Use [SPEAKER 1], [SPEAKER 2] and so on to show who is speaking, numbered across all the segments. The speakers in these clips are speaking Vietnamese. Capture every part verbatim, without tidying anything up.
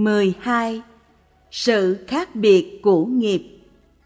[SPEAKER 1] mười hai. Sự khác biệt của nghiệp.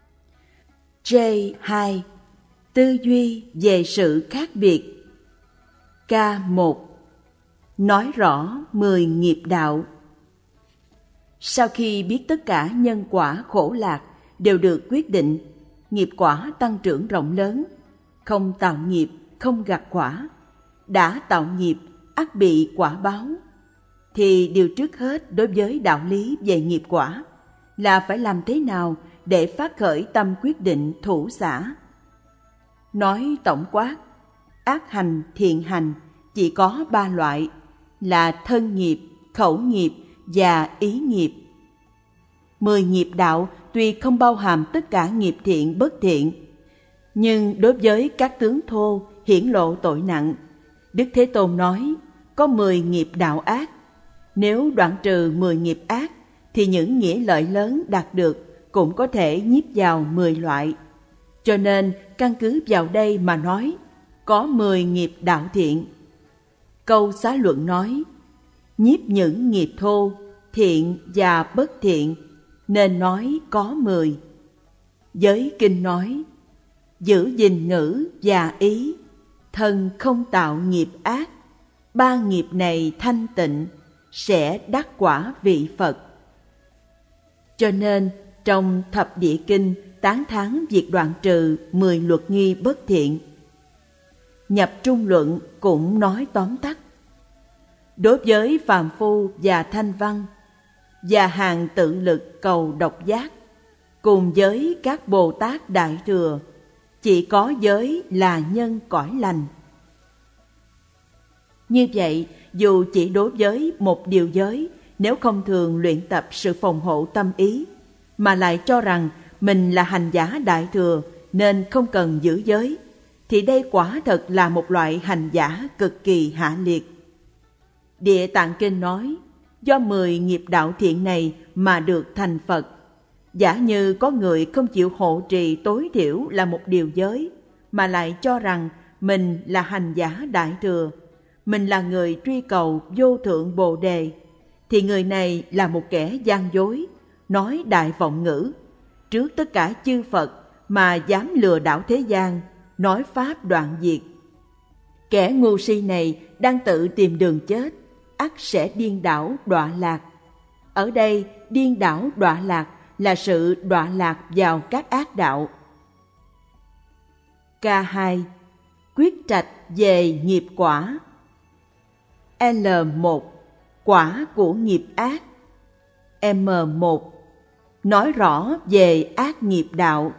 [SPEAKER 1] J hai. Tư duy về sự khác biệt. K một. Nói rõ mười nghiệp đạo. Sau khi biết tất cả nhân quả khổ lạc đều được quyết định, nghiệp quả tăng trưởng rộng lớn, không tạo nghiệp, không gặt quả, đã tạo nghiệp, ắt bị quả báo, thì điều trước hết đối với đạo lý về nghiệp quả là phải làm thế nào để phát khởi tâm quyết định thủ xả. Nói tổng quát, ác hành, thiện hành chỉ có ba loại là thân nghiệp, khẩu nghiệp và ý nghiệp. Mười nghiệp đạo tuy không bao hàm tất cả nghiệp thiện bất thiện, nhưng đối với các tướng thô hiển lộ tội nặng, Đức Thế Tôn nói có mười nghiệp đạo ác. Nếu đoạn trừ mười nghiệp ác thì những nghĩa lợi lớn đạt được cũng có thể nhiếp vào mười loại. Cho nên căn cứ vào đây mà nói có mười nghiệp đạo thiện. Câu Xá Luận nói nhiếp những nghiệp thô, thiện và bất thiện, nên nói có mười. Giới kinh nói giữ gìn ngữ và ý, thân không tạo nghiệp ác, ba nghiệp này thanh tịnh, sẽ đắc quả vị Phật. Cho nên trong Thập Địa Kinh tán thán việc đoạn trừ mười luật nghi bất thiện. Nhập Trung Luận cũng nói tóm tắt. Đối với phàm phu và thanh văn và hàng tự lực cầu độc giác, cùng với các Bồ Tát Đại Thừa, chỉ có giới là nhân cõi lành. Như vậy, dù chỉ đối với một điều giới, nếu không thường luyện tập sự phòng hộ tâm ý, mà lại cho rằng mình là hành giả Đại Thừa nên không cần giữ giới, thì đây quả thật là một loại hành giả cực kỳ hạ liệt. Địa Tạng Kinh nói, do mười nghiệp đạo thiện này mà được thành Phật. Giả như có người không chịu hộ trì tối thiểu là một điều giới, mà lại cho rằng mình là hành giả Đại Thừa, mình là người truy cầu vô thượng Bồ Đề, thì người này là một kẻ gian dối, nói đại vọng ngữ, trước tất cả chư Phật mà dám lừa đảo thế gian, nói pháp đoạn diệt. Kẻ ngu si này đang tự tìm đường chết, ắt sẽ điên đảo đọa lạc. Ở đây điên đảo đọa lạc là sự đọa lạc vào các ác đạo. K hai. Quyết trạch về nghiệp quả. L một. Quả của nghiệp ác. M một. Nói rõ về ác nghiệp đạo.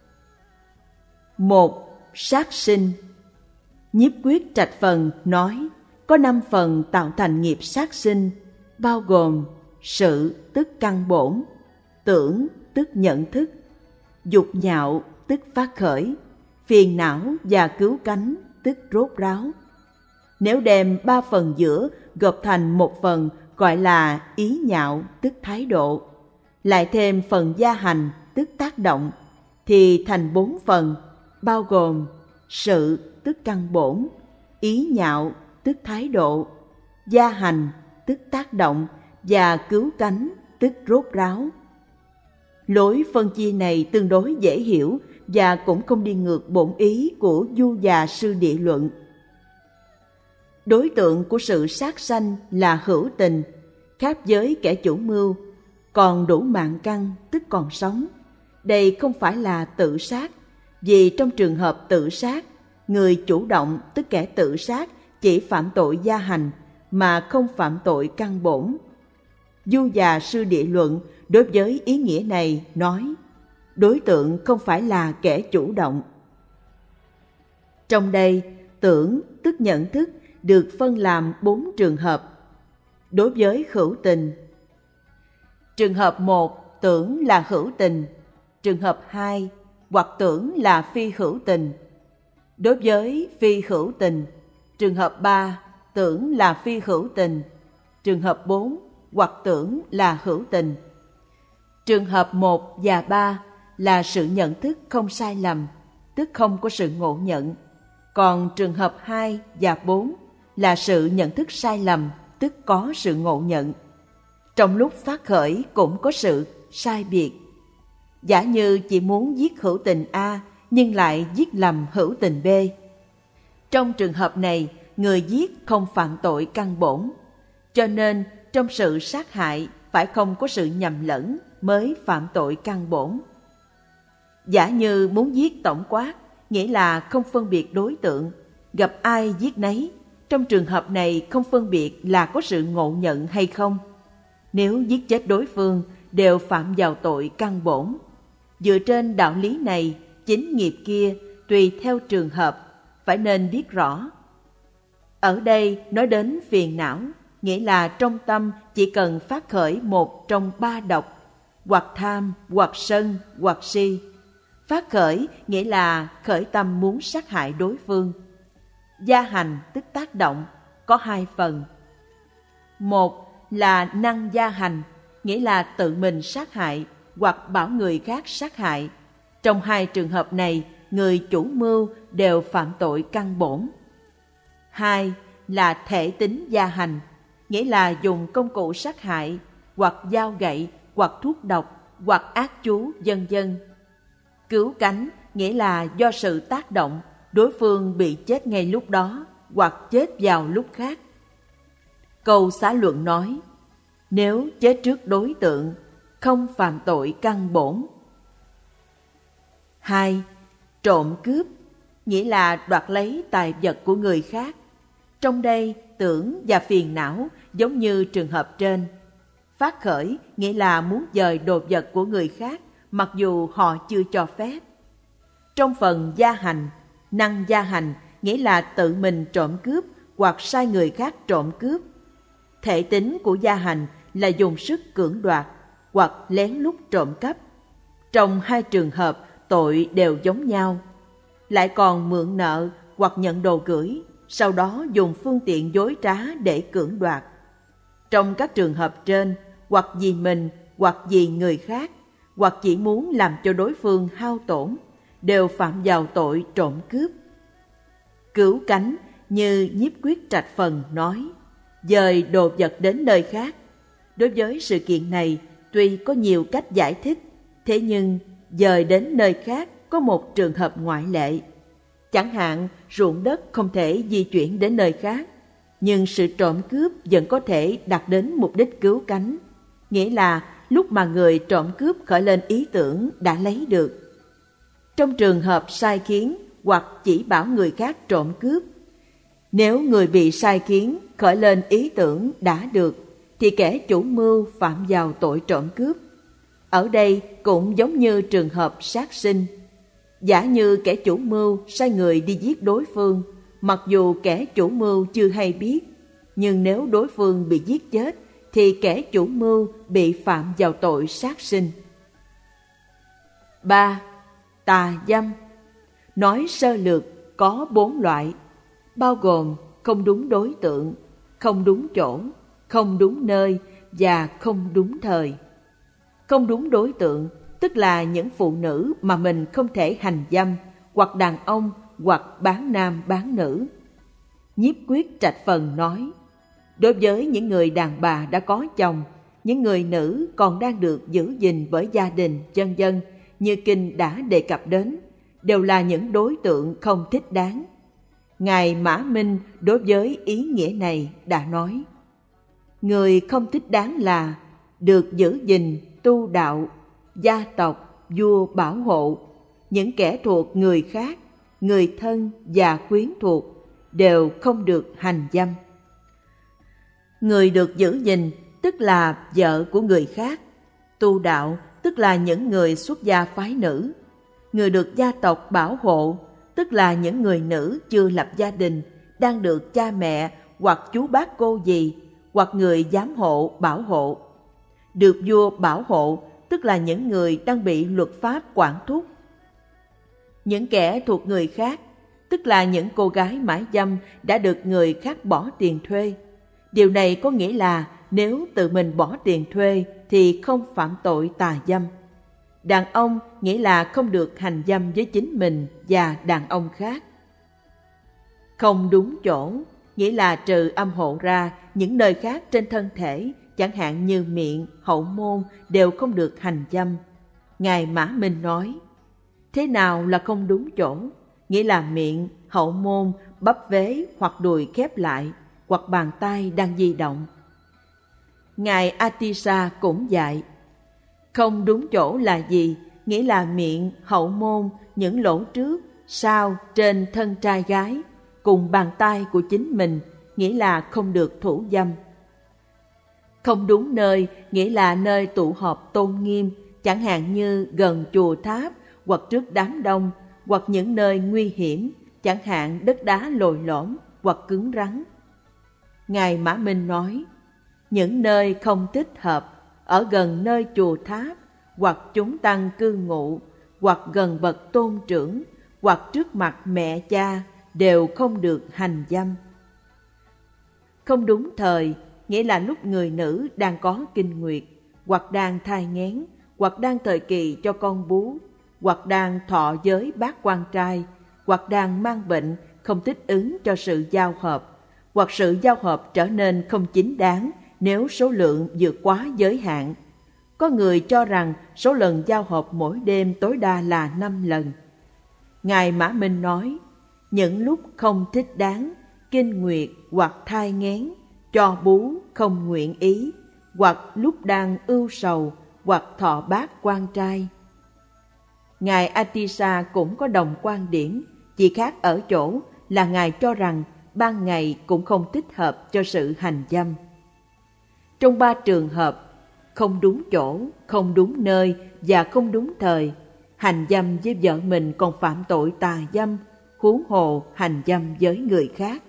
[SPEAKER 1] Một. Sát sinh. Nhiếp quyết trạch phần nói có năm phần tạo thành nghiệp sát sinh, bao gồm sự tức căn bổn, tưởng tức nhận thức, dục nhạo tức phát khởi, phiền não và cứu cánh tức rốt ráo. Nếu đem ba phần giữa gộp thành một phần gọi là ý nhạo tức thái độ, lại thêm phần gia hành tức tác động, thì thành bốn phần, bao gồm sự tức căn bổn, ý nhạo tức thái độ, gia hành tức tác động và cứu cánh tức rốt ráo. Lối phân chia này tương đối dễ hiểu và cũng không đi ngược bổn ý của Du Già Sư Địa Luận. Đối tượng của sự sát sanh là hữu tình, khác với kẻ chủ mưu, còn đủ mạng căn tức còn sống. Đây không phải là tự sát, vì trong trường hợp tự sát, người chủ động tức kẻ tự sát chỉ phạm tội gia hành mà không phạm tội căn bổn. Du Già Sư Địa Luận đối với ý nghĩa này nói, đối tượng không phải là kẻ chủ động. Trong đây, tưởng tức nhận thức được phân làm bốn trường hợp. Đối với hữu tình, trường hợp một tưởng là hữu tình, trường hợp hai hoặc tưởng là phi hữu tình. Đối với phi hữu tình, trường hợp ba tưởng là phi hữu tình, trường hợp bốn hoặc tưởng là hữu tình. Trường hợp một và ba là sự nhận thức không sai lầm, tức không có sự ngộ nhận. Còn trường hợp hai và bốn là sự nhận thức sai lầm, tức có sự ngộ nhận. trong lúc phát khởi cũng có sự sai biệt. Giả như chỉ muốn giết hữu tình A nhưng lại giết lầm hữu tình B. Trong trường hợp này, người giết không phạm tội căn bổn, cho nên trong sự sát hại phải không có sự nhầm lẫn mới phạm tội căn bổn. Giả như muốn giết tổng quát, nghĩa là không phân biệt đối tượng, gặp ai giết nấy. Trong trường hợp này không phân biệt là có sự ngộ nhận hay không. Nếu giết chết đối phương đều phạm vào tội căn bổn. Dựa trên đạo lý này, chính nghiệp kia tùy theo trường hợp, phải nên biết rõ. Ở đây nói đến phiền não, nghĩa là trong tâm chỉ cần phát khởi một trong ba độc, hoặc tham, hoặc sân, hoặc si. Phát khởi nghĩa là khởi tâm muốn sát hại đối phương. Gia hành tức tác động, có hai phần. Một là năng gia hành, nghĩa là tự mình sát hại hoặc bảo người khác sát hại. Trong hai trường hợp này, người chủ mưu đều phạm tội căn bổn. Hai là thể tính gia hành, nghĩa là dùng công cụ sát hại, hoặc dao gậy, hoặc thuốc độc, hoặc ác chú, vân vân. Cứu cánh nghĩa là do sự tác động, đối phương bị chết ngay lúc đó, hoặc chết vào lúc khác. Câu xá luận nói, nếu chết trước đối tượng, không phạm tội căn bổn. Hai, trộm cướp, nghĩa là đoạt lấy tài vật của người khác. Trong đây, tưởng và phiền não giống như trường hợp trên. Phát khởi nghĩa là muốn dời đồ vật của người khác, mặc dù họ chưa cho phép. Trong phần gia hành, năng gia hành nghĩa là tự mình trộm cướp hoặc sai người khác trộm cướp. Thể tính của gia hành là dùng sức cưỡng đoạt hoặc lén lút trộm cắp. Trong hai trường hợp, tội đều giống nhau. Lại còn mượn nợ hoặc nhận đồ gửi, sau đó dùng phương tiện dối trá để cưỡng đoạt. Trong các trường hợp trên, hoặc vì mình, hoặc vì người khác, hoặc chỉ muốn làm cho đối phương hao tổn, đều phạm vào tội trộm cướp. Cứu cánh như Nhiếp Quyết Trạch Phần nói, dời đồ vật đến nơi khác. Đối với sự kiện này, tuy có nhiều cách giải thích, thế nhưng dời đến nơi khác có một trường hợp ngoại lệ. Chẳng hạn ruộng đất không thể di chuyển đến nơi khác, nhưng sự trộm cướp vẫn có thể đạt đến mục đích cứu cánh, nghĩa là lúc mà người trộm cướp khởi lên ý tưởng đã lấy được. Trong trường hợp sai khiến hoặc chỉ bảo người khác trộm cướp, nếu người bị sai khiến khởi lên ý tưởng đã được, thì kẻ chủ mưu phạm vào tội trộm cướp. Ở đây cũng giống như trường hợp sát sinh. Giả như kẻ chủ mưu sai người đi giết đối phương, mặc dù kẻ chủ mưu chưa hay biết, nhưng nếu đối phương bị giết chết, thì kẻ chủ mưu bị phạm vào tội sát sinh. Ba. Tà dâm. Nói sơ lược có bốn loại, bao gồm không đúng đối tượng, không đúng chỗ, không đúng nơi và không đúng thời. Không đúng đối tượng tức là những phụ nữ mà mình không thể hành dâm, hoặc đàn ông, hoặc bán nam bán nữ. Nhiếp Quyết Trạch Phần nói, đối với những người đàn bà đã có chồng, những người nữ còn đang được giữ gìn bởi gia đình, vân vân, như kinh đã đề cập đến, đều là những đối tượng không thích đáng. Ngài Mã Minh đối với ý nghĩa này đã nói, người không thích đáng là được giữ gìn, tu đạo, gia tộc, vua bảo hộ, những kẻ thuộc người khác, người thân và quyến thuộc đều không được hành dâm. Người được giữ gìn tức là vợ của người khác, tu đạo tức là những người xuất gia phái nữ, người được gia tộc bảo hộ tức là những người nữ chưa lập gia đình, đang được cha mẹ hoặc chú bác cô dì hoặc người giám hộ bảo hộ. Được vua bảo hộ tức là những người đang bị luật pháp quản thúc. Những kẻ thuộc người khác tức là những cô gái mãi dâm đã được người khác bỏ tiền thuê. Điều này có nghĩa là nếu tự mình bỏ tiền thuê thì không phạm tội tà dâm. Đàn ông nghĩa là không được hành dâm với chính mình và đàn ông khác. Không đúng chỗ nghĩa là trừ âm hộ ra, những nơi khác trên thân thể chẳng hạn như miệng, hậu môn đều không được hành dâm. Ngài Mã Minh nói, thế nào là không đúng chỗ? Nghĩa là miệng, hậu môn, bắp vế hoặc đùi khép lại, hoặc bàn tay đang di động. Ngài Atisa cũng dạy, không đúng chỗ là gì? Nghĩa là miệng, hậu môn, những lỗ trước, sau, trên thân trai gái, cùng bàn tay của chính mình, nghĩa là không được thủ dâm. Không đúng nơi, nghĩa là nơi tụ họp tôn nghiêm, chẳng hạn như gần chùa tháp, hoặc trước đám đông, hoặc những nơi nguy hiểm, chẳng hạn đất đá lồi lõm, hoặc cứng rắn. Ngài Mã Minh nói, những nơi không thích hợp, ở gần nơi chùa tháp, hoặc chúng tăng cư ngụ, hoặc gần bậc tôn trưởng, hoặc trước mặt mẹ cha, đều không được hành dâm. Không đúng thời, nghĩa là lúc người nữ đang có kinh nguyệt, hoặc đang thai nghén, hoặc đang thời kỳ cho con bú, hoặc đang thọ giới bát quan trai, hoặc đang mang bệnh không thích ứng cho sự giao hợp, hoặc sự giao hợp trở nên không chính đáng nếu số lượng vượt quá giới hạn. Có người cho rằng số lần giao hợp mỗi đêm tối đa là năm lần. Ngài Mã Minh nói, những lúc không thích đáng, kinh nguyệt hoặc thai nghén, cho bú không nguyện ý, hoặc lúc đang ưu sầu, hoặc thọ bát quan trai. Ngài Atisa cũng có đồng quan điểm, chỉ khác ở chỗ là Ngài cho rằng ban ngày cũng không thích hợp cho sự hành dâm. Trong ba trường hợp, không đúng chỗ, không đúng nơi và không đúng thời, hành dâm với vợ mình còn phạm tội tà dâm, huống hồ hành dâm với người khác.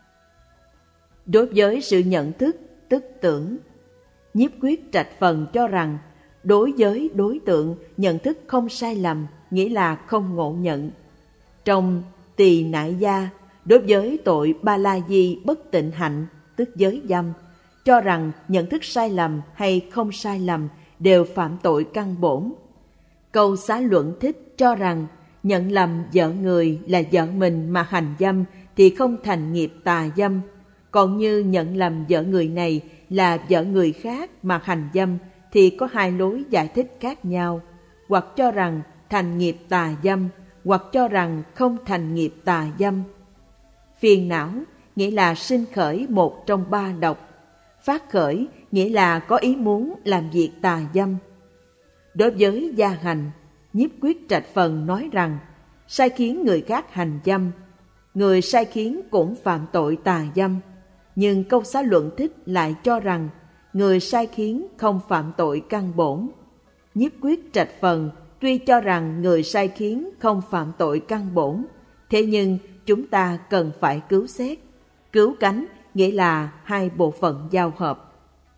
[SPEAKER 1] Đối với sự nhận thức, tức tưởng, Nhiếp Quyết Trạch Phần cho rằng đối với đối tượng nhận thức không sai lầm, nghĩa là không ngộ nhận. Trong Tỳ Nại Gia, đối với tội Ba La Di bất tịnh hạnh, tức giới dâm, cho rằng nhận thức sai lầm hay không sai lầm đều phạm tội căn bổn. Câu Xá Luận Thích cho rằng nhận lầm vợ người là vợ mình mà hành dâm thì không thành nghiệp tà dâm, còn như nhận lầm vợ người này là vợ người khác mà hành dâm thì có hai lối giải thích khác nhau, hoặc cho rằng thành nghiệp tà dâm, hoặc cho rằng không thành nghiệp tà dâm. Phiền não nghĩa là sinh khởi một trong ba độc, phát khởi nghĩa là có ý muốn làm việc tà dâm. Đối với gia hành, Nhiếp Quyết Trạch Phần nói rằng sai khiến người khác hành dâm, người sai khiến cũng phạm tội tà dâm. Nhưng Câu Xá Luận Thích lại cho rằng người sai khiến không phạm tội căn bổn. Nhiếp Quyết Trạch Phần tuy cho rằng người sai khiến không phạm tội căn bổn, thế nhưng chúng ta cần phải cứu xét. Cứu cánh nghĩa là hai bộ phận giao hợp.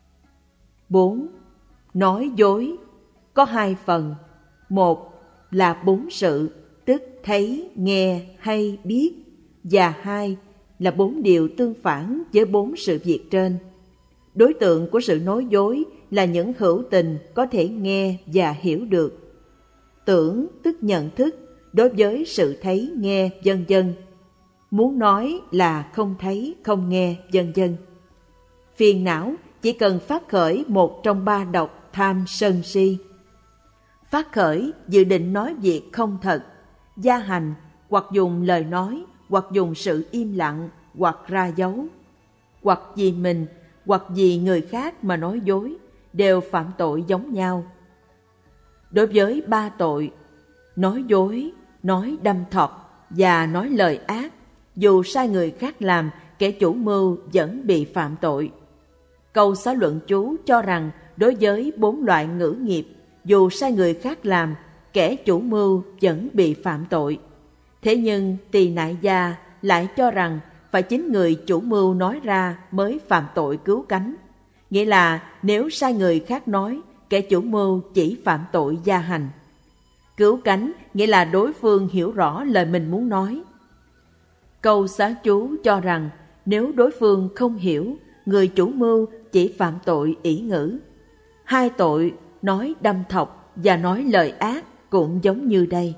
[SPEAKER 1] Bốn. Nói dối có hai phần. Một là bốn sự, tức thấy, nghe, hay, biết. Và hai là bốn điều tương phản với bốn sự việc trên. Đối tượng của sự nói dối là những hữu tình có thể nghe và hiểu được. Tưởng tức nhận thức đối với sự thấy, nghe, vân vân. Muốn nói là không thấy, không nghe, vân vân. Phiền não chỉ cần phát khởi một trong ba độc tham sân si. Phát khởi dự định nói việc không thật, gia hành, hoặc dùng lời nói, hoặc dùng sự im lặng, hoặc ra dấu, hoặc vì mình, hoặc vì người khác mà nói dối, đều phạm tội giống nhau. Đối với ba tội, nói dối, nói đâm thọc và nói lời ác, dù sai người khác làm, kẻ chủ mưu vẫn bị phạm tội. Câu Xá Luận Chú cho rằng đối với bốn loại ngữ nghiệp, dù sai người khác làm, kẻ chủ mưu vẫn bị phạm tội. Thế nhưng Tỳ Nại Gia lại cho rằng phải chính người chủ mưu nói ra mới phạm tội cứu cánh. Nghĩa là nếu sai người khác nói, kẻ chủ mưu chỉ phạm tội gia hành. Cứu cánh nghĩa là đối phương hiểu rõ lời mình muốn nói. Câu Xá Chú cho rằng nếu đối phương không hiểu, người chủ mưu chỉ phạm tội ỷ ngữ. Hai tội nói đâm thọc và nói lời ác cũng giống như đây.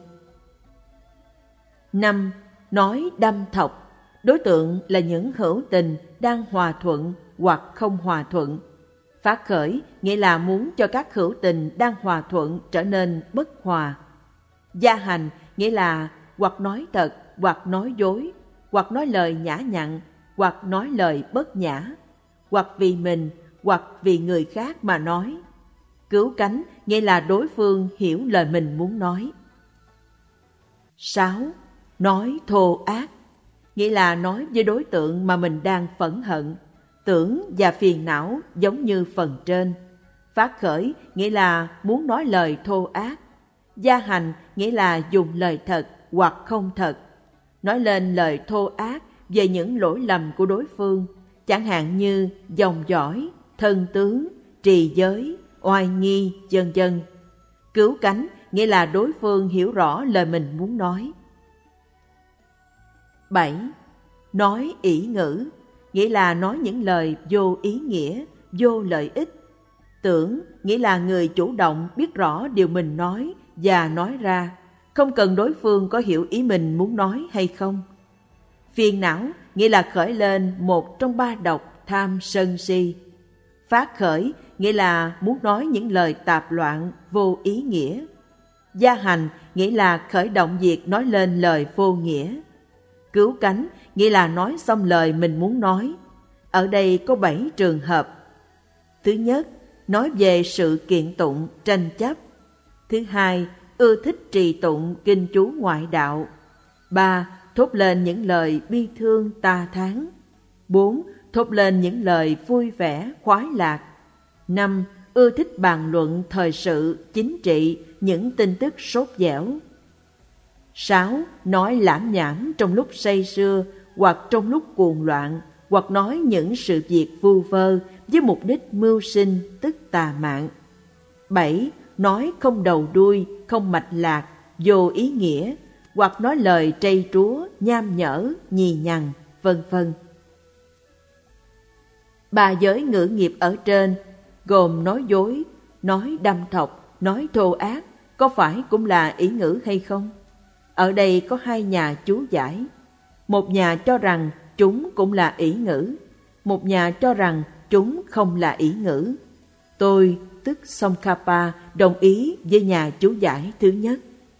[SPEAKER 1] Năm. Nói đâm thọc, đối tượng là những hữu tình đang hòa thuận hoặc không hòa thuận. Phát khởi nghĩa là muốn cho các hữu tình đang hòa thuận trở nên bất hòa. Gia hành nghĩa là hoặc nói thật, hoặc nói dối, hoặc nói lời nhã nhặn, hoặc nói lời bất nhã, hoặc vì mình, hoặc vì người khác mà nói. Cứu cánh nghĩa là đối phương hiểu lời mình muốn nói. Sáu. Nói thô ác nghĩa là nói với đối tượng mà mình đang phẫn hận, tưởng và phiền não giống như phần trên. Phát khởi nghĩa là muốn nói lời thô ác. Gia hành nghĩa là dùng lời thật hoặc không thật, nói lên lời thô ác về những lỗi lầm của đối phương, chẳng hạn như dòng dõi, thân tướng, trì giới, oai nghi, vân vân. Cứu cánh nghĩa là đối phương hiểu rõ lời mình muốn nói. Bảy. Nói ỷ ngữ nghĩa là nói những lời vô ý nghĩa, vô lợi ích. Tưởng nghĩa là người chủ động biết rõ điều mình nói và nói ra, không cần đối phương có hiểu ý mình muốn nói hay không. Phiền não nghĩa là khởi lên một trong ba độc tham sân si. Phát khởi nghĩa là muốn nói những lời tạp loạn, vô ý nghĩa. Gia hành nghĩa là khởi động việc nói lên lời vô nghĩa. Cứu cánh nghĩa là nói xong lời mình muốn nói. Ở đây có bảy trường hợp. Thứ nhất, nói về sự kiện tụng, tranh chấp. Thứ hai, ưa thích trì tụng kinh chú ngoại đạo. Ba, thốt lên những lời bi thương ta thán. Bốn, thốt lên những lời vui vẻ, khoái lạc. Năm, ưa thích bàn luận thời sự, chính trị, những tin tức sốt dẻo. Sáu, nói lãm nhảm trong lúc say sưa hoặc trong lúc cuồng loạn, hoặc nói những sự việc vu vơ với mục đích mưu sinh tức tà mạng. Bảy, nói không đầu đuôi, không mạch lạc, vô ý nghĩa, hoặc nói lời trây trúa, nham nhở, nhì nhằng, vân vân. Ba giới ngữ nghiệp ở trên gồm nói dối, nói đâm thọc, nói thô ác, có phải cũng là ý ngữ hay không? Ở đây có hai nhà chú giải. Một nhà cho rằng chúng cũng là ý ngữ, một nhà cho rằng chúng không là ý ngữ. Tôi, tức Tsongkhapa, đồng ý với nhà chú giải thứ nhất.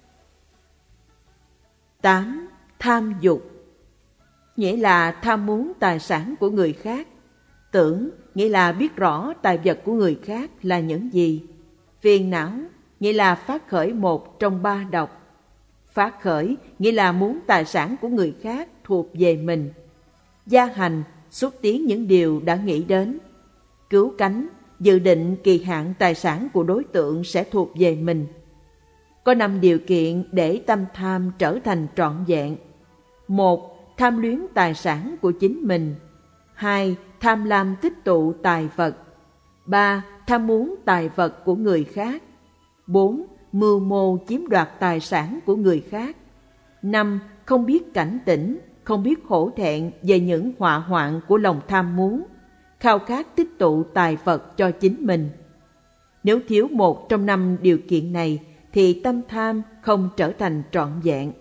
[SPEAKER 1] Tám. Tham dục nghĩa là tham muốn tài sản của người khác. Tưởng nghĩa là biết rõ tài vật của người khác là những gì. Phiền não nghĩa là phát khởi một trong ba độc. Phát khởi nghĩa là muốn tài sản của người khác thuộc về mình. Gia hành xúc tiến những điều đã nghĩ đến. Cứu cánh dự định kỳ hạn tài sản của đối tượng sẽ thuộc về mình. Có năm điều kiện để tâm tham trở thành trọn vẹn. Một. Tham luyến tài sản của chính mình. Hai. Tham lam tích tụ tài vật. Ba. Tham muốn tài vật của người khác. Bốn. Mưu mô chiếm đoạt tài sản của người khác. Năm. Không biết cảnh tỉnh, không biết hổ thẹn về những họa hoạn của lòng tham muốn, khao khát tích tụ tài vật cho chính mình. Nếu thiếu một trong năm điều kiện này thì tâm tham không trở thành trọn vẹn.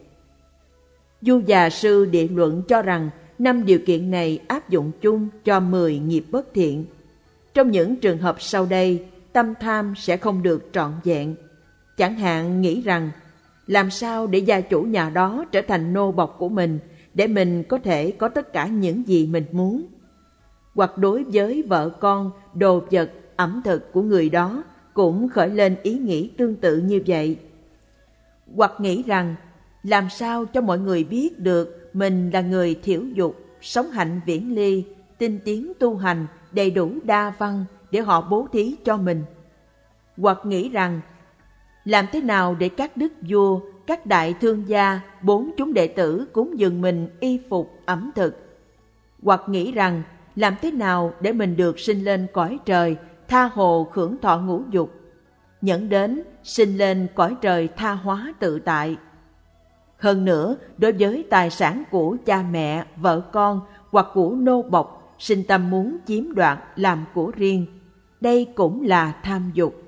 [SPEAKER 1] Du Già Sư Địa Luận cho rằng năm điều kiện này áp dụng chung cho mười nghiệp bất thiện. Trong những trường hợp sau đây, tâm tham sẽ không được trọn vẹn. Chẳng hạn nghĩ rằng, làm sao để gia chủ nhà đó trở thành nô bộc của mình, để mình có thể có tất cả những gì mình muốn. Hoặc đối với vợ con, đồ vật, ẩm thực của người đó cũng khởi lên ý nghĩ tương tự như vậy. Hoặc nghĩ rằng, làm sao cho mọi người biết được mình là người thiểu dục, sống hạnh viễn ly, tinh tiến tu hành, đầy đủ đa văn để họ bố thí cho mình. Hoặc nghĩ rằng, làm thế nào để các đức vua, các đại thương gia, bốn chúng đệ tử cúng dường mình y phục, ẩm thực. Hoặc nghĩ rằng, làm thế nào để mình được sinh lên cõi trời, tha hồ hưởng thọ ngũ dục, nhẫn đến sinh lên cõi trời tha hóa tự tại. Hơn nữa, đối với tài sản của cha mẹ, vợ con hoặc của nô bộc, sinh tâm muốn chiếm đoạt làm của riêng. Đây cũng là tham dục.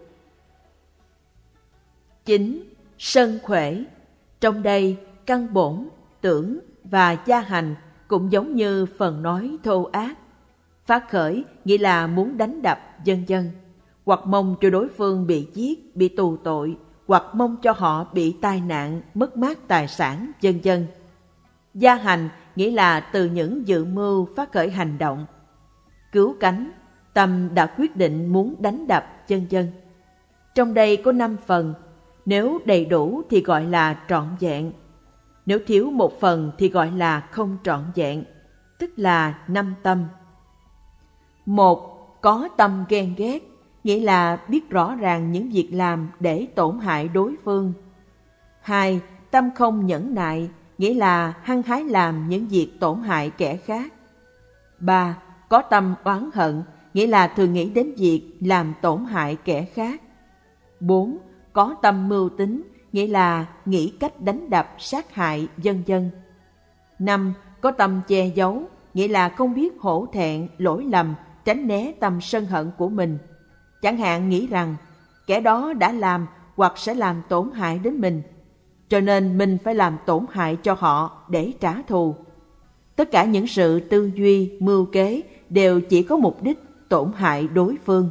[SPEAKER 1] Chín. Sân khỏe. Trong đây, căn bổn, tưởng và gia hành cũng giống như phần nói thô ác. Phát khởi nghĩa là muốn đánh đập, vân vân, hoặc mong cho đối phương bị giết, bị tù tội, hoặc mong cho họ bị tai nạn, mất mát tài sản, vân vân. Gia hành nghĩa là từ những dự mưu phát khởi hành động. Cứu cánh, tâm đã quyết định muốn đánh đập, vân vân. Trong đây có năm phần, nếu đầy đủ thì gọi là trọn vẹn, nếu thiếu một phần thì gọi là không trọn vẹn, tức là năm tâm. Một, có tâm ghen ghét, nghĩa là biết rõ ràng những việc làm để tổn hại đối phương. Hai, tâm không nhẫn nại, nghĩa là hăng hái làm những việc tổn hại kẻ khác. Ba, có tâm oán hận, nghĩa là thường nghĩ đến việc làm tổn hại kẻ khác. Bốn, có tâm mưu tính, nghĩa là nghĩ cách đánh đập, sát hại, vân vân. Năm, có tâm che giấu, nghĩa là không biết hổ thẹn, lỗi lầm, tránh né tâm sân hận của mình. Chẳng hạn nghĩ rằng kẻ đó đã làm hoặc sẽ làm tổn hại đến mình, cho nên mình phải làm tổn hại cho họ để trả thù. Tất cả những sự tư duy, mưu kế đều chỉ có mục đích tổn hại đối phương.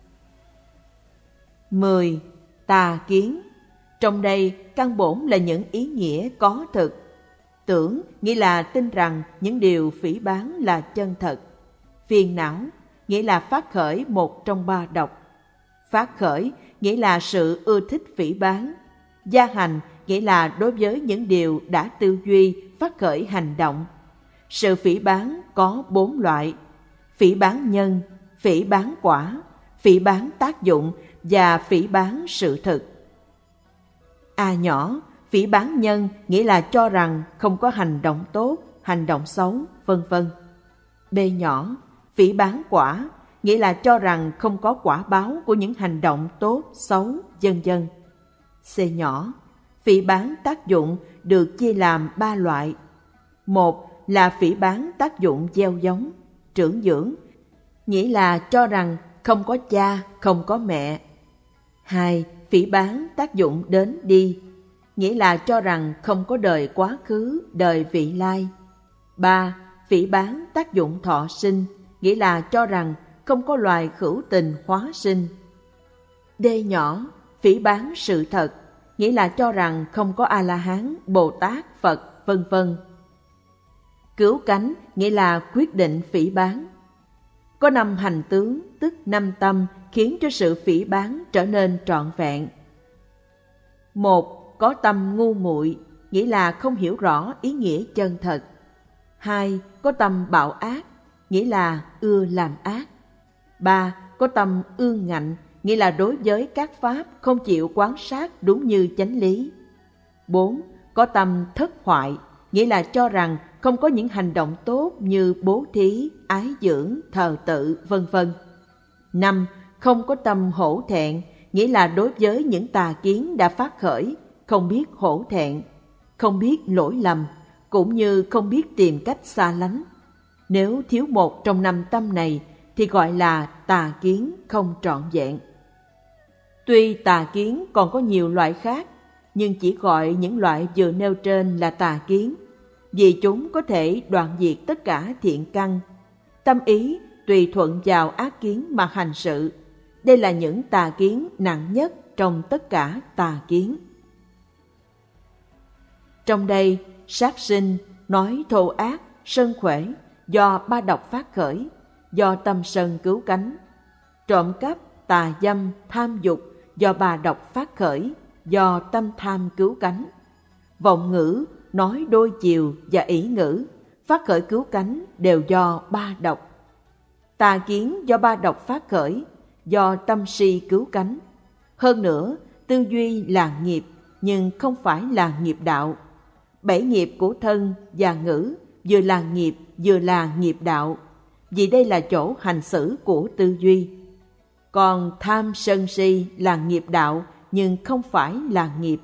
[SPEAKER 1] Mười. Tà kiến. Trong đây căn bổn là những ý nghĩa có thực. Tưởng nghĩa là tin rằng những điều phỉ báng là chân thật. Phiền não nghĩa là phát khởi một trong ba độc. Phát khởi nghĩa là sự ưa thích phỉ báng. Gia hành nghĩa là đối với những điều đã tư duy phát khởi hành động. Sự phỉ báng có bốn loại: phỉ báng nhân, phỉ báng quả, phỉ báng tác dụng và phỉ báng sự thực. A nhỏ, phỉ báng nhân nghĩa là cho rằng không có hành động tốt, hành động xấu, vân vân. B nhỏ, phỉ báng quả nghĩa là cho rằng không có quả báo của những hành động tốt, xấu, vân vân. C nhỏ, phỉ báng tác dụng được chia làm ba loại. Một là phỉ báng tác dụng gieo giống, trưởng dưỡng, nghĩa là cho rằng không có cha, không có mẹ. Hai, phỉ báng tác dụng đến đi, nghĩa là cho rằng không có đời quá khứ, đời vị lai. Ba, phỉ báng tác dụng thọ sinh, nghĩa là cho rằng không có loài hữu tình hóa sinh. D nhỏ, phỉ báng sự thật, nghĩa là cho rằng không có A-la-hán, Bồ Tát, Phật, vân vân. Cứu cánh nghĩa là quyết định phỉ báng. Có năm hành tướng, tức năm tâm, khiến cho sự phỉ báng trở nên trọn vẹn. Một, có tâm ngu muội, nghĩa là không hiểu rõ ý nghĩa chân thật. Hai, có tâm bạo ác, nghĩa là ưa làm ác. Ba, có tâm ương ngạnh, nghĩa là đối với các pháp không chịu quán sát đúng như chánh lý. Bốn, có tâm thất hoại, nghĩa là cho rằng không có những hành động tốt như bố thí, ái dưỡng, thờ tự, vân vân. Năm, không có tâm hổ thẹn, nghĩa là đối với những tà kiến đã phát khởi, không biết hổ thẹn, không biết lỗi lầm, cũng như không biết tìm cách xa lánh. Nếu thiếu một trong năm tâm này thì gọi là tà kiến không trọn vẹn. Tuy tà kiến còn có nhiều loại khác, nhưng chỉ gọi những loại vừa nêu trên là tà kiến, vì chúng có thể đoạn diệt tất cả thiện căn. Tâm ý tùy thuận vào ác kiến mà hành sự. Đây là những tà kiến nặng nhất trong tất cả tà kiến. Trong đây, sát sinh, nói thô ác, sân khỏe, do ba độc phát khởi, do tâm sân cứu cánh. Trộm cắp, tà dâm, tham dục, do ba độc phát khởi, do tâm tham cứu cánh. Vọng ngữ, nói đôi chiều và ỷ ngữ, phát khởi cứu cánh đều do ba độc. Tà kiến do ba độc phát khởi, do tâm si cứu cánh. Hơn nữa, tư duy là nghiệp, nhưng không phải là nghiệp đạo. Bảy nghiệp của thân và ngữ vừa là nghiệp, vừa là nghiệp đạo, vì đây là chỗ hành xử của tư duy. Còn tham sân si là nghiệp đạo, nhưng không phải là nghiệp.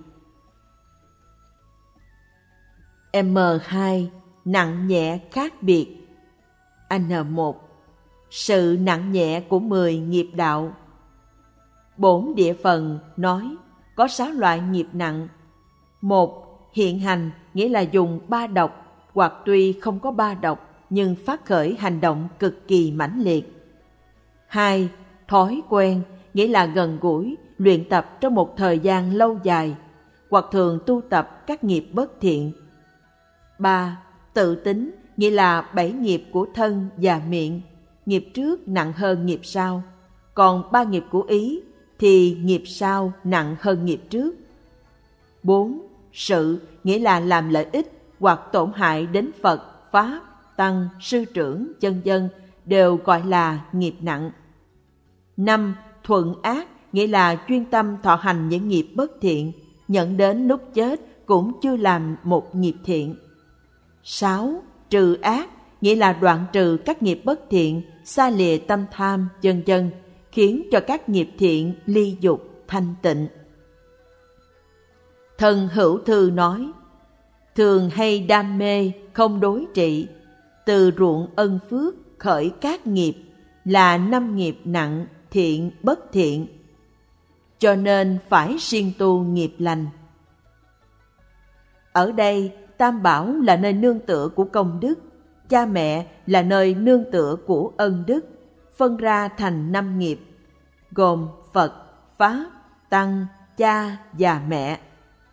[SPEAKER 1] M hai. Nặng nhẹ khác biệt. N một. Sự nặng nhẹ của mười nghiệp đạo. Bổn địa phần nói có sáu loại nghiệp nặng. Một, hiện hành nghĩa là dùng ba độc, hoặc tuy không có ba độc, nhưng phát khởi hành động cực kỳ mãnh liệt. Hai, thói quen, nghĩa là gần gũi, luyện tập trong một thời gian lâu dài, hoặc thường tu tập các nghiệp bất thiện. Ba, tự tính, nghĩa là bảy nghiệp của thân và miệng, nghiệp trước nặng hơn nghiệp sau, còn ba nghiệp của ý thì nghiệp sau nặng hơn nghiệp trước. Bốn, sự, nghĩa là làm lợi ích hoặc tổn hại đến Phật, Pháp, Tăng, Sư trưởng, vân vân đều gọi là nghiệp nặng. Năm, thuận ác, nghĩa là chuyên tâm thọ hành những nghiệp bất thiện, nhận đến lúc chết cũng chưa làm một nghiệp thiện. Sáu, trừ ác, nghĩa là đoạn trừ các nghiệp bất thiện, xa lìa tâm tham, vân vân, khiến cho các nghiệp thiện ly dục thanh tịnh. Thần Hữu Thư nói, thường hay đam mê, không đối trị, từ ruộng ân phước khởi các nghiệp, là năm nghiệp nặng, thiện bất thiện, cho nên phải siêng tu nghiệp lành. Ở đây, Tam Bảo là nơi nương tựa của công đức, cha mẹ là nơi nương tựa của ân đức, phân ra thành năm nghiệp, gồm Phật, Pháp, Tăng, cha và mẹ.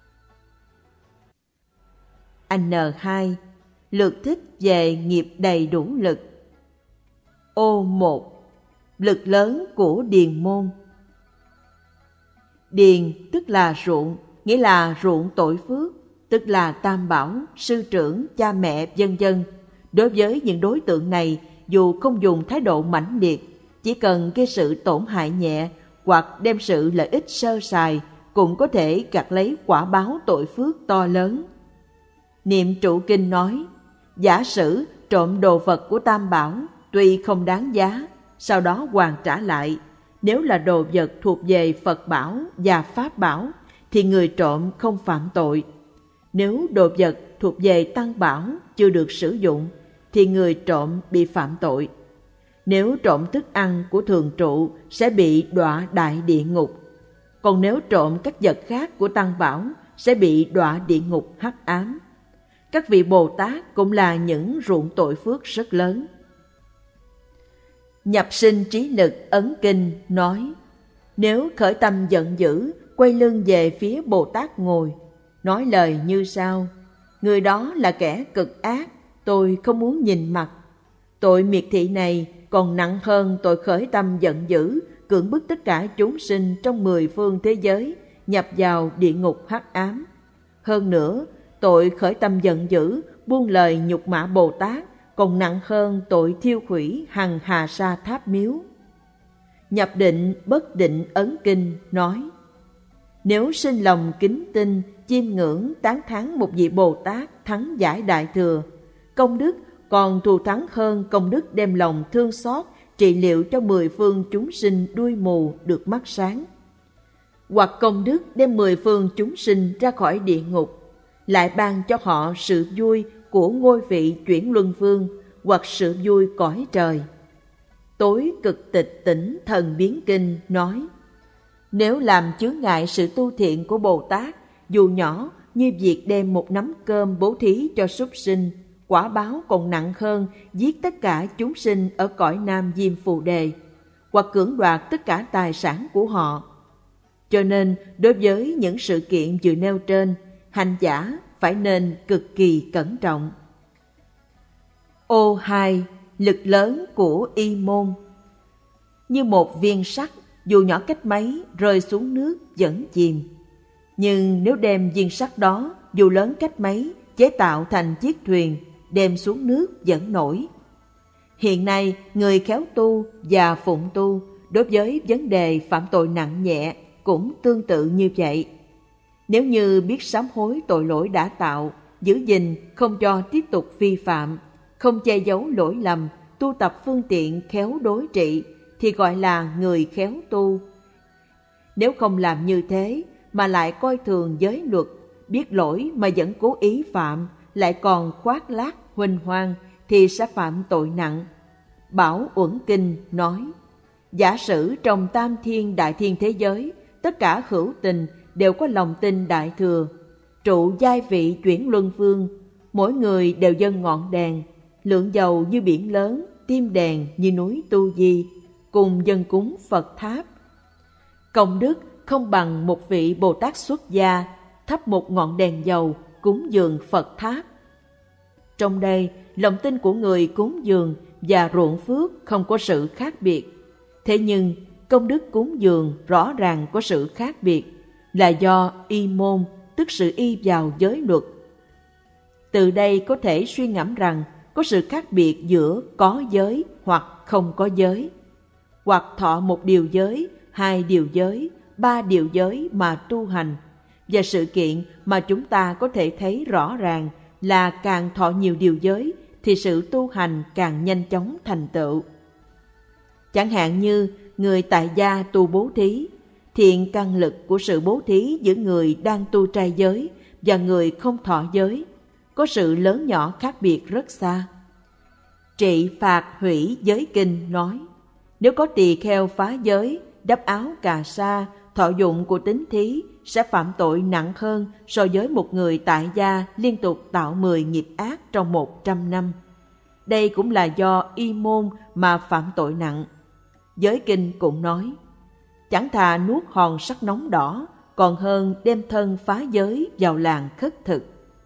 [SPEAKER 1] N hai. Lược thích về nghiệp đầy đủ lực. Ô một. Lực lớn của điền môn. Điền tức là ruộng, nghĩa là ruộng tội phước, tức là Tam Bảo, sư trưởng, cha mẹ, vân vân. Đối với những đối tượng này, dù không dùng thái độ mãnh liệt, chỉ cần gây sự tổn hại nhẹ hoặc đem sự lợi ích sơ sài, cũng có thể gặt lấy quả báo tội phước to lớn. Niệm trụ kinh nói, giả sử trộm đồ vật của Tam Bảo, tuy không đáng giá, sau đó hoàn trả lại, nếu là đồ vật thuộc về Phật Bảo và Pháp Bảo, thì người trộm không phạm tội. Nếu đồ vật thuộc về Tăng Bảo chưa được sử dụng, thì người trộm bị phạm tội. Nếu trộm thức ăn của thường trụ sẽ bị đọa đại địa ngục, còn nếu trộm các vật khác của Tăng Bảo sẽ bị đọa địa ngục hắc ám. Các vị Bồ Tát cũng là những ruộng tội phước rất lớn. Nhập sinh trí lực ấn kinh nói, nếu khởi tâm giận dữ, quay lưng về phía Bồ Tát ngồi, nói lời như sau, người đó là kẻ cực ác, tôi không muốn nhìn mặt. Tội miệt thị này còn nặng hơn tội khởi tâm giận dữ, cưỡng bức tất cả chúng sinh trong mười phương thế giới nhập vào địa ngục hắc ám. Hơn nữa, tội khởi tâm giận dữ, buông lời nhục mạ Bồ Tát còn nặng hơn tội thiêu hủy hằng hà sa tháp miếu. Nhập định bất định ấn kinh nói, nếu sinh lòng kính tinh, chiêm ngưỡng tán thán một vị Bồ Tát thắng giải đại thừa, công đức còn thù thắng hơn công đức đem lòng thương xót trị liệu cho mười phương chúng sinh đuôi mù được mắt sáng, hoặc công đức đem mười phương chúng sinh ra khỏi địa ngục, lại ban cho họ sự vui của ngôi vị chuyển luân vương hoặc sự vui cõi trời. Tối cực tịch tỉnh thần biến kinh nói, nếu làm chướng ngại sự tu thiện của Bồ Tát, dù nhỏ như việc đem một nắm cơm bố thí cho súc sinh, quả báo còn nặng hơn giết tất cả chúng sinh ở cõi Nam Diêm Phù Đề, hoặc cưỡng đoạt tất cả tài sản của họ. Cho nên, đối với những sự kiện vừa nêu trên, hành giả phải nên cực kỳ cẩn trọng. Ô hai. Lực lớn của y môn. Như một viên sắt, dù nhỏ cách mấy, rơi xuống nước vẫn chìm. Nhưng nếu đem viên sắt đó, dù lớn cách mấy, chế tạo thành chiếc thuyền, đem xuống nước vẫn nổi. Hiện nay, người khéo tu và phụng tu đối với vấn đề phạm tội nặng nhẹ cũng tương tự như vậy. Nếu như biết sám hối tội lỗi đã tạo, giữ gìn không cho tiếp tục vi phạm, không che giấu lỗi lầm, tu tập phương tiện khéo đối trị, thì gọi là người khéo tu. Nếu không làm như thế, mà lại coi thường giới luật, biết lỗi mà vẫn cố ý phạm, lại còn khoác lác huỳnh hoang, thì sẽ phạm tội nặng. Bảo Uẩn Kinh nói, giả sử trong tam thiên đại thiên thế giới, tất cả hữu tình đều có lòng tin đại thừa, trụ giai vị chuyển luân vương, mỗi người đều dâng ngọn đèn, lượng dầu như biển lớn, tim đèn như núi Tu Di, cùng dâng cúng Phật tháp. Công đức không bằng một vị Bồ Tát xuất gia thắp một ngọn đèn dầu cúng dường Phật tháp. Trong đây, lòng tin của người cúng dường và ruộng phước không có sự khác biệt. Thế nhưng, công đức cúng dường rõ ràng có sự khác biệt, là do y môn, tức sự y vào giới luật. Từ đây có thể suy ngẫm rằng có sự khác biệt giữa có giới hoặc không có giới, hoặc thọ một điều giới, hai điều giới, ba điều giới mà tu hành. Và sự kiện mà chúng ta có thể thấy rõ ràng là càng thọ nhiều điều giới thì sự tu hành càng nhanh chóng thành tựu. Chẳng hạn như người tại gia tu bố thí, thiện căn lực của sự bố thí giữa người đang tu trai giới và người không thọ giới có sự lớn nhỏ khác biệt rất xa. Trị Phạt Hủy Giới Kinh nói, nếu có tỳ kheo phá giới, đắp áo cà sa, thọ dụng của tín thí sẽ phạm tội nặng hơn so với một người tại gia liên tục tạo mười nghiệp ác trong một trăm năm. Đây cũng là do y môn mà phạm tội nặng. Giới Kinh cũng nói, chẳng thà nuốt hòn sắt nóng đỏ, còn hơn đem thân phá giới vào làng khất thực.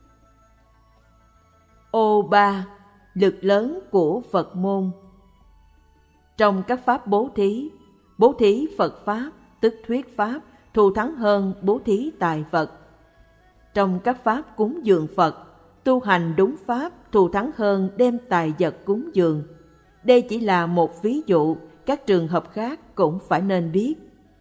[SPEAKER 1] Ô ba, lực lớn của Phật môn. Trong các pháp bố thí, bố thí Phật Pháp, tức thuyết Pháp, thù thắng hơn bố thí tài vật. Trong các pháp cúng dường Phật, tu hành đúng Pháp thù thắng hơn đem tài vật cúng dường. Đây chỉ là một ví dụ, các trường hợp khác cũng phải nên biết.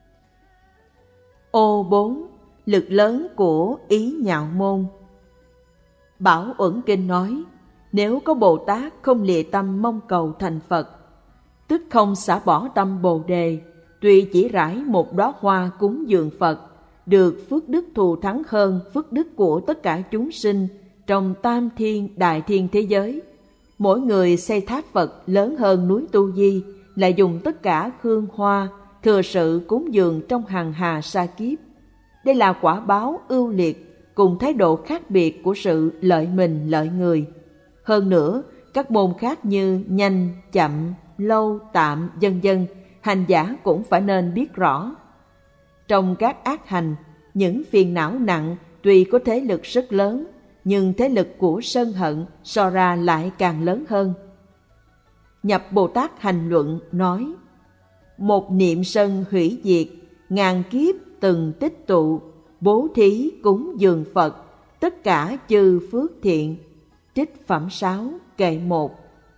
[SPEAKER 1] Ô bốn, lực lớn của ý nhạo môn. Bảo Uẩn Kinh nói, nếu có Bồ Tát không lìa tâm mong cầu thành Phật, tức không xả bỏ tâm Bồ Đề, tuy chỉ rải một đóa hoa cúng dường Phật, được phước đức thù thắng hơn phước đức của tất cả chúng sinh trong tam thiên đại thiên thế giới. Mỗi người xây tháp Phật lớn hơn núi Tu Di, lại dùng tất cả hương hoa, thừa sự cúng dường trong hằng hà sa kiếp. Đây là quả báo ưu liệt, cùng thái độ khác biệt của sự lợi mình lợi người. Hơn nữa, các môn khác như nhanh, chậm, lâu, tạm, vân vân, hành giả cũng phải nên biết rõ. Trong các ác hành, những phiền não nặng tuy có thế lực rất lớn, nhưng thế lực của sân hận so ra lại càng lớn hơn. Nhập Bồ Tát Hành Luận nói, một niệm sân hủy diệt, ngàn kiếp từng tích tụ, bố thí cúng dường Phật, tất cả chư phước thiện. Trích Phẩm sáu, kệ một.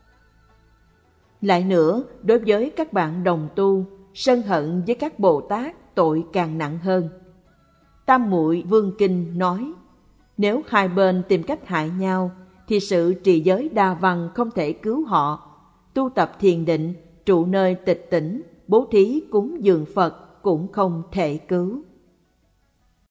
[SPEAKER 1] Lại nữa, đối với các bạn đồng tu, sân hận với các Bồ Tát tội càng nặng hơn. Tam Muội Vương Kinh nói, nếu hai bên tìm cách hại nhau, thì sự trì giới đa văn không thể cứu họ. Tu tập thiền định, trụ nơi tịch tỉnh, bố thí cúng dường Phật cũng không thể cứu.